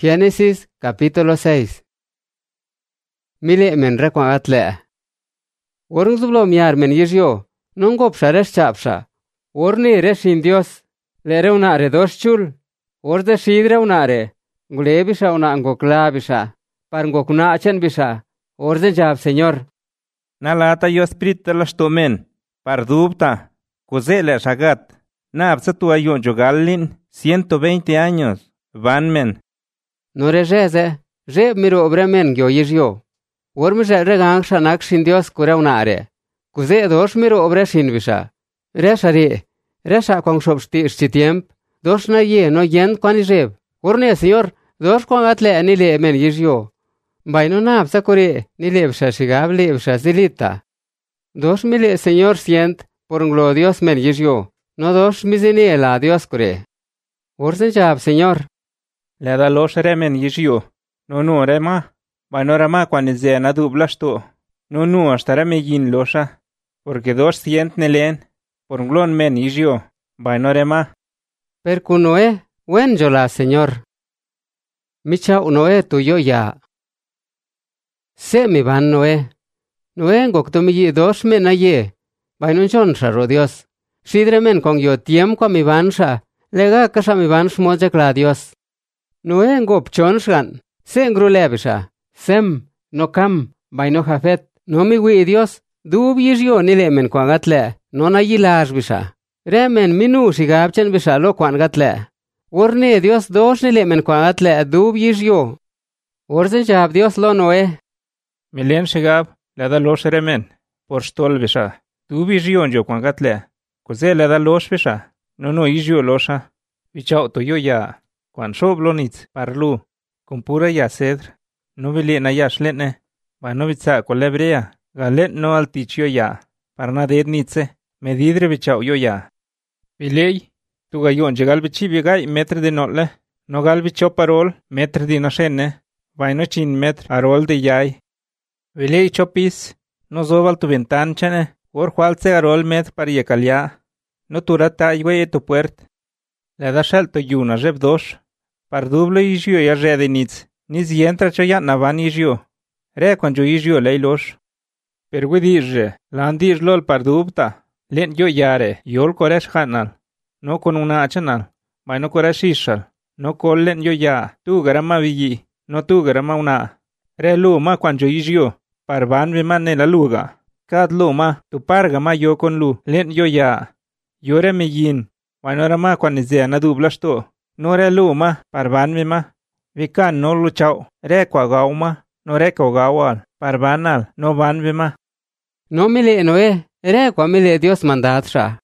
Génesis capítulo 6. Mile men rekwa atle. Worung zublo miar men yizyo, nongop sharesh chapsha. Worni reshin Dios, lere unare doshchul, orde shidre unare, ngulebisha una ngoklabisha, par ngokuna achen bisha, orde jab Señor. Nalata yo espíritu las tomen, par dubta, cozele shagat, napsa tu ayon jogalin, 120 años, vanmen. No rejeze, je miro obremen gyo yizyo. Wormje regang shanak shin Dios kure unare. Kuze dosh miro obre shin bisha. Reshari, resha kwang shobshti ishchitiemp, dosh na ye no yen kwani jeb. Worne Señor, dosh kwang atle anile men yizyo. Baino napsa kure nile bisha shigable bisha zilita. Dosh mile Señor sient por nglo Dios men yizyo. No dosh mizini la Dios kure. Worsen jab Señor. Le da los remen yizyo. No rema. Baino rama cuando zena dublasto. No hasta reme yin losha. Porque 200 nelen. Por glon men yizyo. Baino rema. Per kunoe, wen jola Señor. Micha unoe tuyo ya. Se mi van noe. Noe ngokto mi yi dos men aye. Baino chon sharo Dios. Shidre men kong yo tiem kwa mi van sha. Lega kasha mi van shmoje kla Dios. Noe ngop chon shan. Se ngru lebisha. Sem, no kam, baino jafet, no mi wi Dios, dub yizyo nile men kwa gatle, no na yilash bisha. Remen minu shigabchen bisha lo kwan gatle. Orne Dios dos nile men kwa gatle, dub yizyo. Orzen jab Dios lo noe. Milen shigab, le da los remen, por stol bisha. Dub yizyo njo kwan gatle. Kuze le da los bisha, no yizyo losha. Bichao to yo ya, kwan shob lonitz, parlu, kumpura ya cedr. No vili na yash letne, ba no vitsa kolebrea, galet no altichio ya, parna de nitse, medidre vichao yo ya. Vilei, tu gayon llegal bichi vigai metre de notle, no gal bicho parol, metre de noshene, ba no chin metr arol de yai. Vilei chopis, no zobal tu ventan chene, or hualce arol met par yekalia, no turata ywe tu puert. Le da shal to yuna rep dos, par duble yishio ya rede nitz. Ni zientra choya navan yizyo. Re kwanjo yizyo leilos. Perguidirje, landir lol pardubta. Len yo yare, yol koresh hanal. No con una achanal. Baino koresh ishal. No kol len yo ya. Tu garama vigi. No tu garama una. Re luma kwanjo yizyo. Parvan vimane la luga. Kad luma, tu parga ma yo con lu. Len yo ya. Yore me yin. Baino rama kwanizea na dublasto. No re luma, parvan vima. Vikan no luchao, rekwa gauma, no reko gawal, parbanal, no van vima. No mile noe, rekwa mile Dios mandat sha.